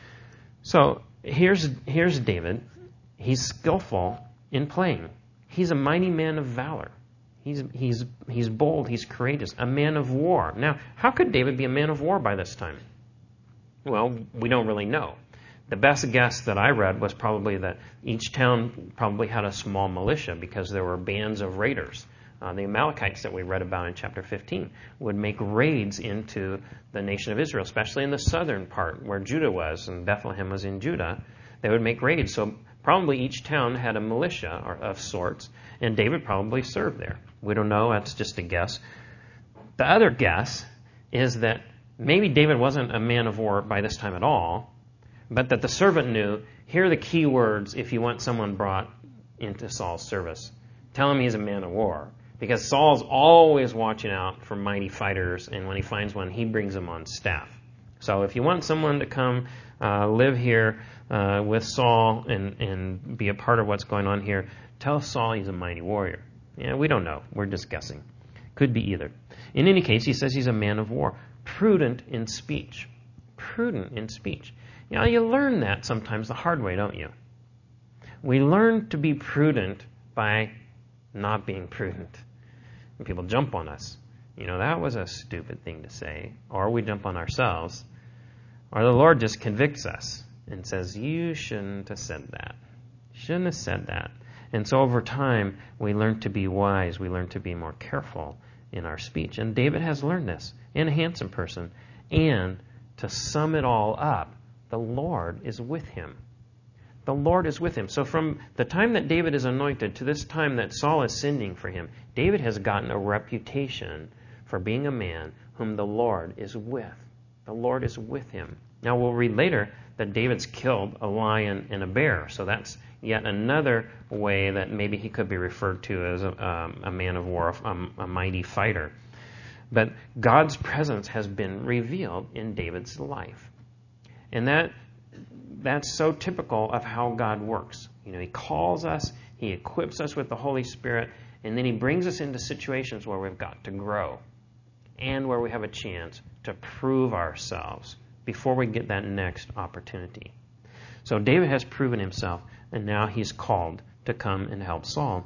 Speaker 1: So here's here's David. He's skillful in playing. He's a mighty man of valor. He's he's he's bold. He's courageous. A man of war. Now, how could David be a man of war by this time? Well, we don't really know. The best guess that I read was probably that each town probably had a small militia because there were bands of raiders. Uh, the Amalekites that we read about in chapter fifteen would make raids into the nation of Israel, especially in the southern part where Judah was, and Bethlehem was in Judah. They would make raids. So probably each town had a militia or, of sorts, and David probably served there. We don't know. That's just a guess. The other guess is that maybe David wasn't a man of war by this time at all, but that the servant knew, here are the key words if you want someone brought into Saul's service. Tell him he's a man of war. Because Saul's always watching out for mighty fighters, and when he finds one, he brings them on staff. So if you want someone to come uh, live here uh, with Saul and, and be a part of what's going on here, tell Saul he's a mighty warrior. Yeah, we don't know. We're just guessing. Could be either. In any case, he says he's a man of war. Prudent in speech. Prudent in speech. You know, you learn that sometimes the hard way, don't you? We learn to be prudent by not being prudent. And people jump on us. You know, that was a stupid thing to say. Or we jump on ourselves. Or the Lord just convicts us and says, you shouldn't have said that. You shouldn't have said that. And so over time, we learn to be wise. We learn to be more careful in our speech. And David has learned this. And a handsome person. And to sum it all up, the Lord is with him. The Lord is with him. So from the time that David is anointed to this time that Saul is sending for him, David has gotten a reputation for being a man whom the Lord is with. The Lord is with him. Now we'll read later that David's killed a lion and a bear, so that's yet another way that maybe he could be referred to as a, um, a man of war, a, a mighty fighter. But God's presence has been revealed in David's life. And that that's so typical of how God works. You know, he calls us, he equips us with the Holy Spirit, and then he brings us into situations where we've got to grow and where we have a chance to prove ourselves before we get that next opportunity. So David has proven himself, and now he's called to come and help Saul.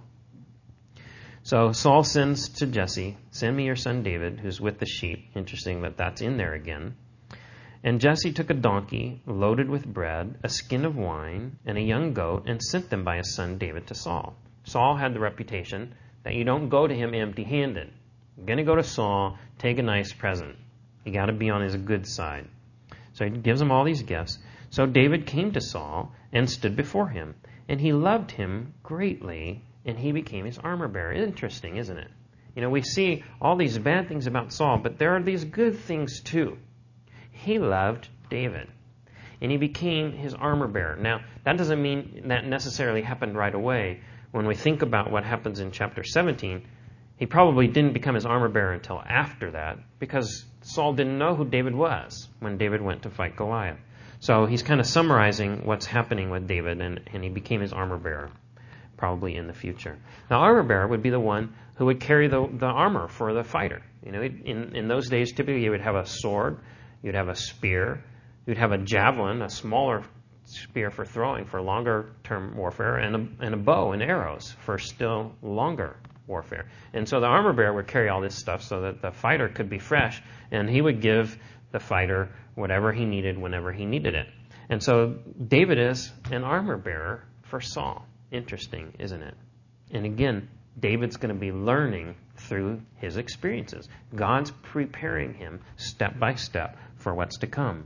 Speaker 1: So Saul sends to Jesse, "Send me your son David, who's with the sheep." Interesting that that's in there again. And Jesse took a donkey loaded with bread, a skin of wine, and a young goat, and sent them by his son David to Saul. Saul had the reputation that you don't go to him empty-handed. You're going to go to Saul, take a nice present. You got to be on his good side. So he gives him all these gifts. So David came to Saul and stood before him, and he loved him greatly, and he became his armor bearer. Interesting, isn't it? You know, we see all these bad things about Saul, but there are these good things too. He loved David, and he became his armor bearer. Now, that doesn't mean that necessarily happened right away. When we think about what happens in chapter seventeen, he probably didn't become his armor bearer until after that, because Saul didn't know who David was when David went to fight Goliath. So he's kind of summarizing what's happening with David, and, and he became his armor bearer, probably in the future. Now, armor bearer would be the one who would carry the, the armor for the fighter. You know, in, in those days, typically you would have a sword, you'd have a spear, you'd have a javelin, a smaller spear for throwing for longer-term warfare, and a, and a bow and arrows for still longer warfare. And so the armor bearer would carry all this stuff so that the fighter could be fresh, and he would give the fighter whatever he needed whenever he needed it. And so David is an armor bearer for Saul. Interesting, isn't it? And again, David's going to be learning through his experiences. God's preparing him step by step for what's to come.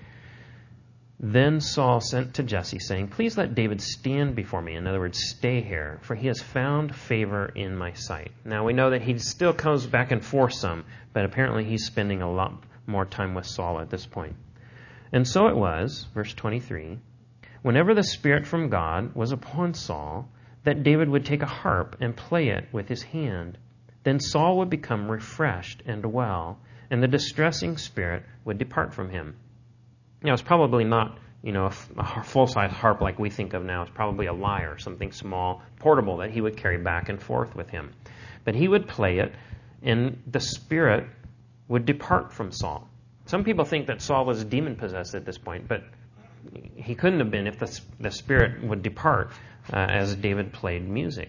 Speaker 1: Then Saul sent to Jesse, saying, "Please let David stand before me." In other words, stay here, for he has found favor in my sight. Now we know that he still comes back and forth some, but apparently he's spending a lot more time with Saul at this point. And so it was, verse twenty-three, whenever the Spirit from God was upon Saul, that David would take a harp and play it with his hand. Then Saul would become refreshed and well, and the distressing spirit would depart from him. Now, it's probably not, you know, a full-size harp like we think of now. It's probably a lyre, something small, portable, that he would carry back and forth with him. But he would play it, and the spirit would depart from Saul. Some people think that Saul was demon-possessed at this point, but he couldn't have been if the, the spirit would depart uh, as David played music.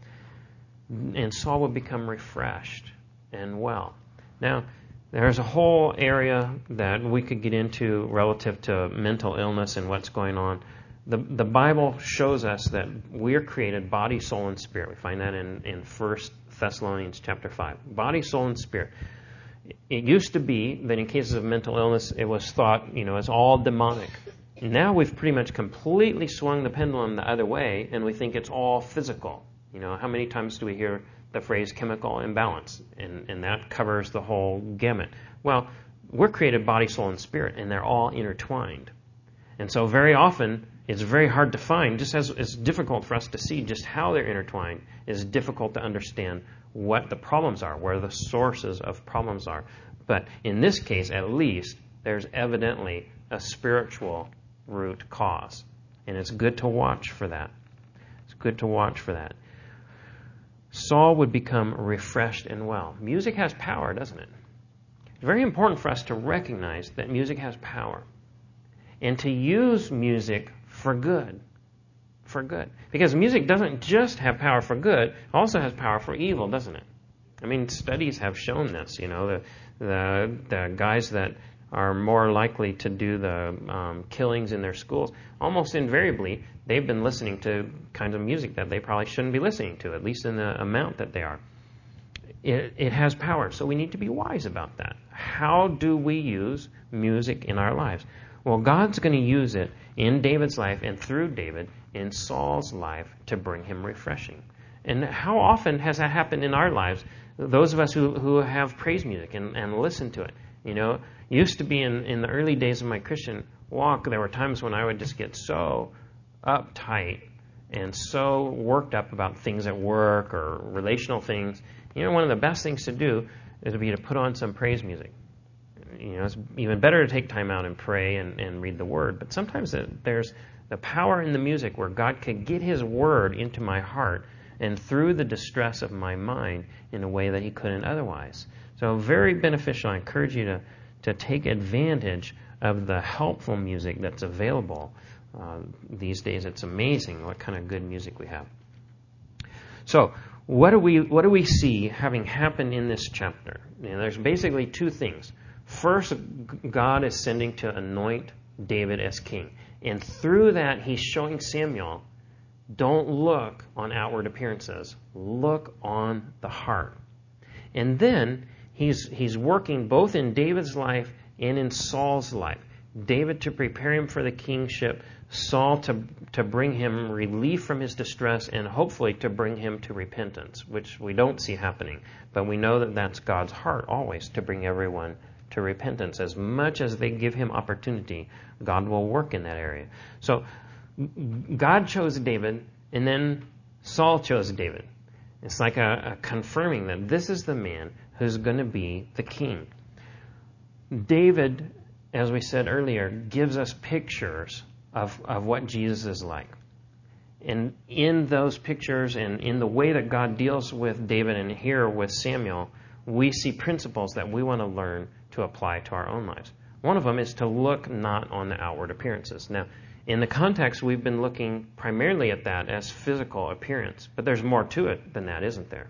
Speaker 1: And Saul would become refreshed and well. Now, there's a whole area that we could get into relative to mental illness and what's going on. The, the Bible shows us that we are created body, soul, and spirit. We find that in, in First Thessalonians chapter five. Body, soul, and spirit. It used to be that in cases of mental illness, it was thought, you know, it's all demonic. Now we've pretty much completely swung the pendulum the other way, and we think it's all physical. You know, how many times do we hear the phrase chemical imbalance? And, and that covers the whole gamut. Well, we're created body, soul, and spirit, and they're all intertwined. And so very often, it's very hard to find, just as it's difficult for us to see just how they're intertwined, it's difficult to understand what the problems are, where the sources of problems are. But in this case, at least, there's evidently a spiritual root cause. And it's good to watch for that. It's good to watch for that. Saul would become refreshed and well. Music has power, doesn't it? It's very important for us to recognize that music has power and to use music for good. For good. Because music doesn't just have power for good, it also has power for evil, doesn't it? I mean, studies have shown this. You know, the the, the guys that are more likely to do the um, killings in their schools, almost invariably, they've been listening to kinds of music that they probably shouldn't be listening to, at least in the amount that they are. It, it has power, so we need to be wise about that. How do we use music in our lives? Well, God's going to use it in David's life and through David in Saul's life to bring him refreshing. And how often has that happened in our lives? Those of us who, who have praise music and, and listen to it, You know, used to be in, in the early days of my Christian walk, there were times when I would just get so uptight and so worked up about things at work or relational things. You know, one of the best things to do is to be to put on some praise music. You know, it's even better to take time out and pray and, and read the Word. But sometimes it, there's the power in the music where God could get His Word into my heart and through the distress of my mind in a way that He couldn't otherwise. So very beneficial. I encourage you to, to take advantage of the helpful music that's available. Uh, these days it's amazing what kind of good music we have. So what do we what do we see having happened in this chapter? You know, there's basically two things. First, God is sending to anoint David as king. And through that, He's showing Samuel, don't look on outward appearances. Look on the heart. And then He's He's working both in David's life and in Saul's life. David to prepare him for the kingship, Saul to, to bring him relief from his distress, and hopefully to bring him to repentance, which we don't see happening. But we know that that's God's heart always, to bring everyone to repentance. As much as they give him opportunity, God will work in that area. So God chose David, and then Saul chose David. It's like a, a confirming that this is the man who's going to be the king. David, as we said earlier, gives us pictures of, of what Jesus is like. And in those pictures and in the way that God deals with David and here with Samuel, we see principles that we want to learn to apply to our own lives. One of them is to look not on the outward appearances. Now, in the context, we've been looking primarily at that as physical appearance, but there's more to it than that, isn't there?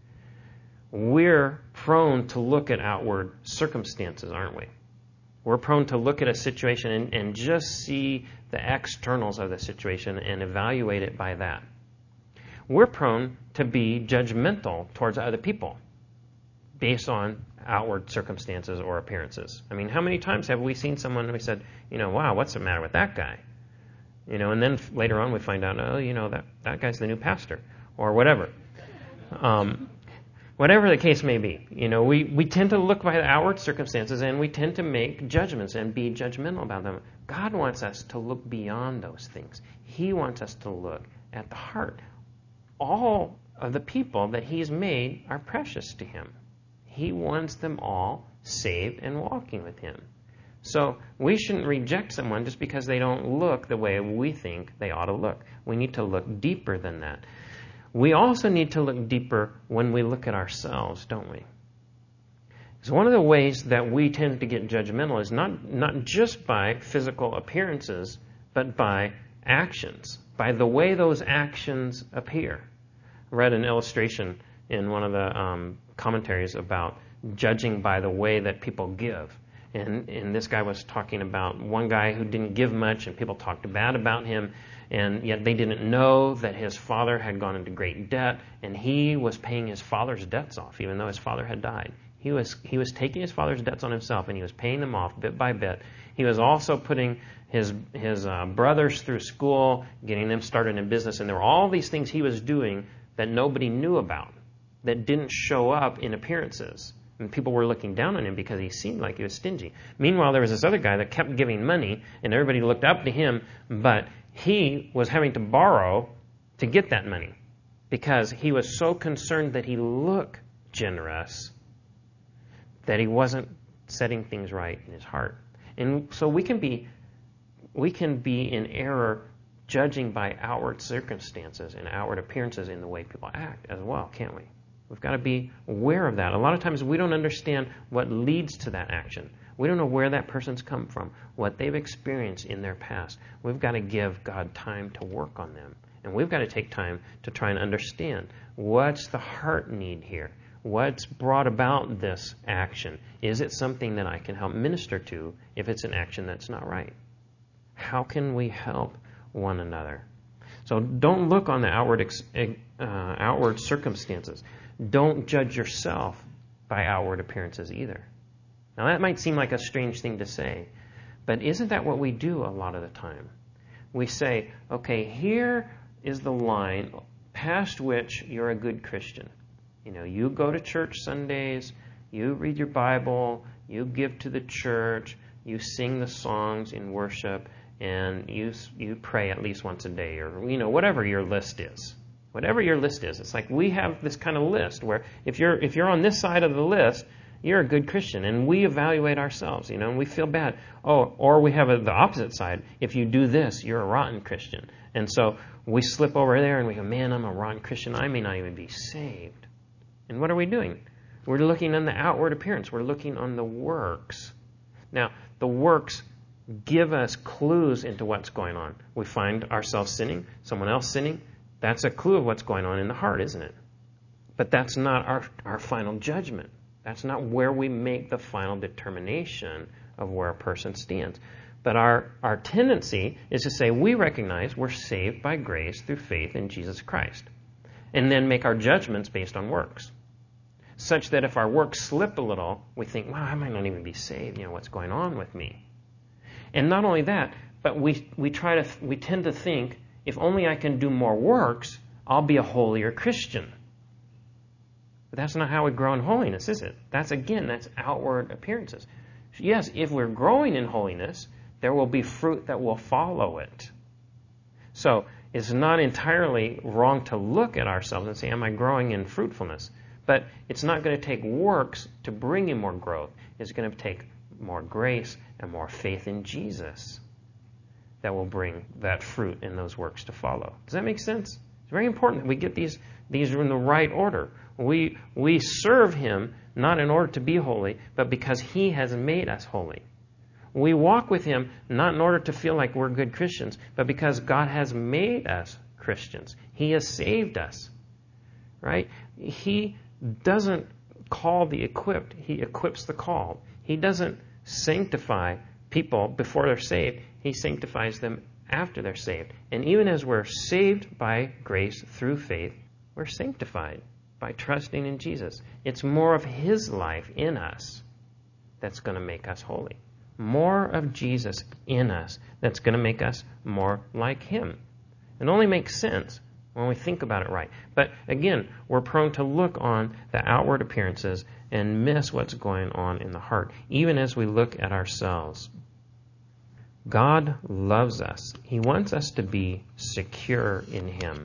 Speaker 1: We're prone to look at outward circumstances, aren't we? We're prone to look at a situation and, and just see the externals of the situation and evaluate it by that. We're prone to be judgmental towards other people based on outward circumstances or appearances. I mean, how many times have we seen someone and we said, you know, wow, what's the matter with that guy? You know, and then later on we find out, oh, you know, that, that guy's the new pastor or whatever. Um, whatever the case may be, you know, we, we tend to look by the outward circumstances and we tend to make judgments and be judgmental about them. God wants us to look beyond those things. He wants us to look at the heart. All of the people that He's made are precious to Him. He wants them all saved and walking with Him. So we shouldn't reject someone just because they don't look the way we think they ought to look. We need to look deeper than that. We also need to look deeper when we look at ourselves, don't we? So one of the ways that we tend to get judgmental is not, not just by physical appearances, but by actions, by the way those actions appear. I read an illustration in one of the um, commentaries about judging by the way that people give. And, and this guy was talking about one guy who didn't give much, and people talked bad about him, and yet they didn't know that his father had gone into great debt, and he was paying his father's debts off, even though his father had died. He was he was taking his father's debts on himself, and he was paying them off bit by bit. He was also putting his his uh, brothers through school, getting them started in business, and there were all these things he was doing that nobody knew about, that didn't show up in appearances. And people were looking down on him because he seemed like he was stingy. Meanwhile, there was this other guy that kept giving money, and everybody looked up to him, but he was having to borrow to get that money because he was so concerned that he looked generous that he wasn't setting things right in his heart. And so we can be, we can be in error judging by outward circumstances and outward appearances in the way people act as well, can't we? We've got to be aware of that. A lot of times we don't understand what leads to that action. We don't know where that person's come from, what they've experienced in their past. We've got to give God time to work on them. And we've got to take time to try and understand what's the heart need here. What's brought about this action? Is it something that I can help minister to if it's an action that's not right? How can we help one another? So don't look on the outward, uh, outward circumstances. Don't judge yourself by outward appearances either. Now that might seem like a strange thing to say, but isn't that what we do a lot of the time? We say, okay, here is the line past which you're a good Christian. You know, you go to church Sundays, you read your Bible, you give to the church, you sing the songs in worship, and you you pray at least once a day, or you know whatever your list is. Whatever your list is, it's like we have this kind of list where if you're if you're on this side of the list, you're a good Christian, and we evaluate ourselves, you know, and we feel bad. Oh, or we have a, the opposite side. If you do this, you're a rotten Christian, and so we slip over there and we go, man, I'm a rotten Christian. I may not even be saved. And what are we doing? We're looking on the outward appearance. We're looking on the works. Now, the works give us clues into what's going on. We find ourselves sinning, someone else sinning. That's a clue of what's going on in the heart, isn't it? But that's not our, our final judgment. That's not where we make the final determination of where a person stands. But our, our tendency is to say we recognize we're saved by grace through faith in Jesus Christ, and then make our judgments based on works. Such that if our works slip a little, we think, wow, I might not even be saved. You know, what's going on with me? And not only that, but we we try to we tend to think, if only I can do more works, I'll be a holier Christian. But that's not how we grow in holiness, is it? That's, again, that's outward appearances. Yes, if we're growing in holiness, there will be fruit that will follow it. So it's not entirely wrong to look at ourselves and say, am I growing in fruitfulness? But it's not going to take works to bring in more growth. It's going to take more grace and more faith in Jesus that will bring that fruit and those works to follow. Does that make sense? It's very important that we get these these in the right order. We we serve Him not in order to be holy, but because He has made us holy. We walk with Him not in order to feel like we're good Christians, but because God has made us Christians. He has saved us. Right? He doesn't call the equipped. He equips the called. He doesn't sanctify people before they're saved. He sanctifies them after they're saved. And even as we're saved by grace through faith, we're sanctified by trusting in Jesus. It's more of His life in us that's going to make us holy. More of Jesus in us that's going to make us more like Him. It only makes sense when we think about it right. But again, we're prone to look on the outward appearances and miss what's going on in the heart, even as we look at ourselves. God loves us. He wants us to be secure in Him.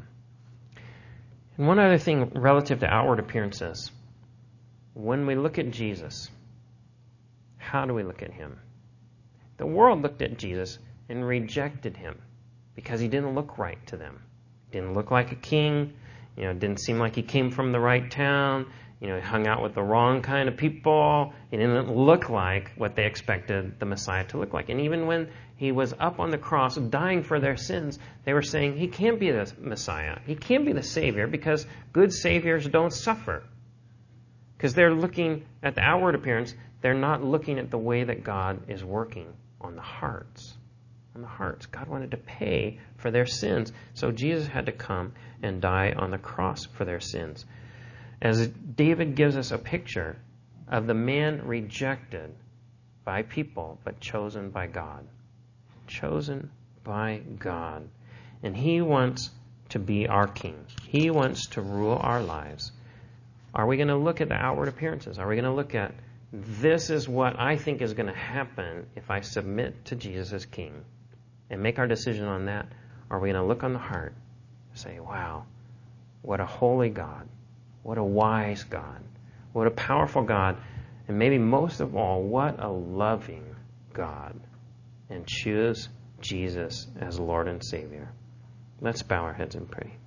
Speaker 1: And one other thing relative to outward appearances, when we look at Jesus, how do we look at Him? The world looked at Jesus and rejected Him because He didn't look right to them. Didn't look like a king. You know, didn't seem like He came from the right town. You know, He hung out with the wrong kind of people. He didn't look like what they expected the Messiah to look like. And even when He was up on the cross dying for their sins, they were saying, He can't be the Messiah. He can't be the Savior because good Saviors don't suffer. Because they're looking at the outward appearance. They're not looking at the way that God is working on the hearts. On the hearts. God wanted to pay for their sins. So Jesus had to come and die on the cross for their sins. As David gives us a picture of the man rejected by people, but chosen by God. Chosen by God. And He wants to be our king. He wants to rule our lives. Are we going to look at the outward appearances? Are we going to look at, this is what I think is going to happen if I submit to Jesus as king, and make our decision on that? Or are we going to look on the heart and say, wow, what a holy God. What a wise God. What a powerful God. And maybe most of all, what a loving God. And choose Jesus as Lord and Savior. Let's bow our heads and pray.